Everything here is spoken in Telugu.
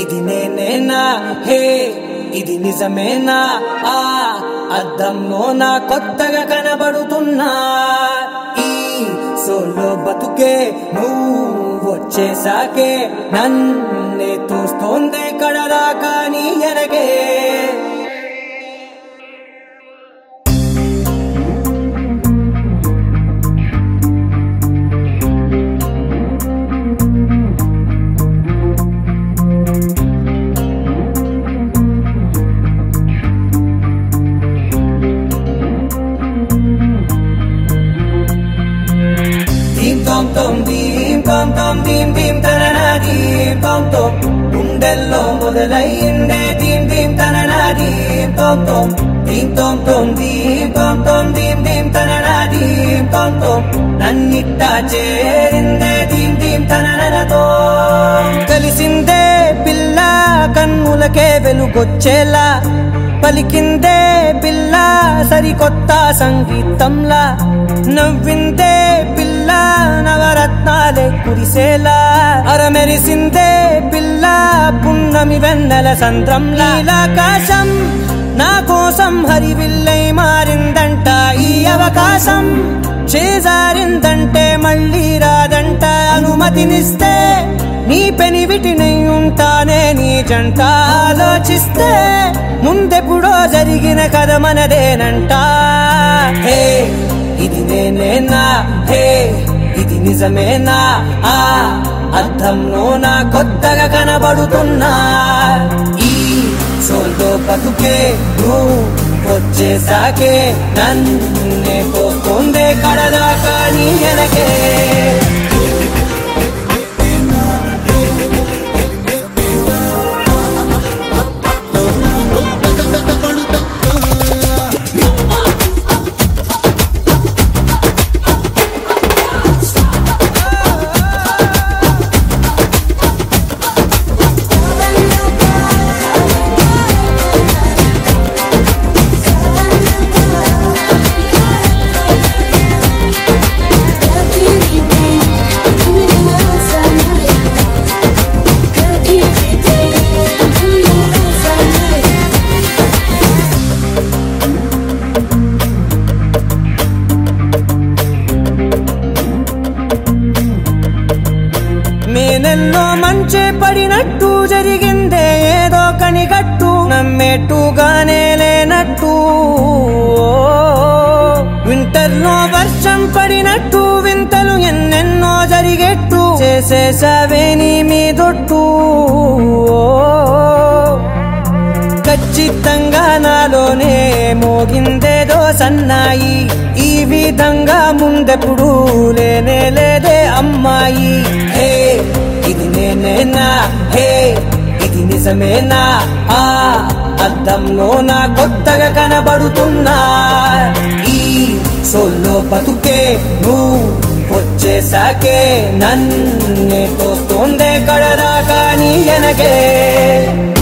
ఇది నేనేనా హే ఇది నిజమేనా ఆ అద్దంలో నా కొత్తగా కనబడుతున్నా ఈ సోలో బతుకే నువ్వు వచ్చేసాకే నన్నే తోస్తోందే కడదాకా నీ ఎనగే dim dim tanana dim tom tom గుండెల్లో మొదలైందే dim dim tanana dim tom tom dim tom tom dim tom tom dim dim tanana dim tom tom నన్నిట్టా చేరిందే dim dim tananaతో కలిసిందే పిల్ల కన్నులకే వెలుగొచ్చేలా పలికిందే పిల్ల సరికొత్త సంగీతంలా నవ్విందే పిల్ల నవరత్నాలే కురిసేలా అరమెరిసిందే పిల్ల పున్నమి వెన్నెల సంద్రంలా ఆకాశం నా కోసం హరివిల్లై మారిందంట ఈ అవకాశం చేజారిందంటే మళ్ళీ రాదంట అనుమతినిస్తే నీ పెనివిటినై ఉంటానే నీ జంట ఆలోచిస్తే ముందెప్పుడో జరిగిన కథ మనదేనంట హే ఇది నేనేనా హే ఇది నిజమేనా ఆ అద్దంలో నా కొత్తగా కనబడుతున్నా ఈ సోలో బతుకే నువ్వు వచ్చేసాకే నన్నే పోతుందే కడదాకా నీ ఎనకే నేనెల్లో మంచే పడినట్టు జరిగిందే ఏదో కనిగట్టు నమ్మేట్టుగానే లేనట్టు వింటర్లో వర్షం పడినట్టు వింతలు ఎన్నెన్నో జరిగేట్టు చేసేసావే నీ మీదొట్టు ఖచ్చితంగా నాలోనే మోగిందేదో సన్నాయి ఈ విధంగా ముందెప్పుడు లేనే లేదే అమ్మాయి హే ఇది నేనేనా హే ఇది నిజమేనా ఆ అద్దంలో నా కొత్తగా కనబడుతున్నా ఈ సోలో బతుకే నువ్వు వచ్చేసాకే నన్నే తోస్తోందే కడదాకా నీ ఎనకే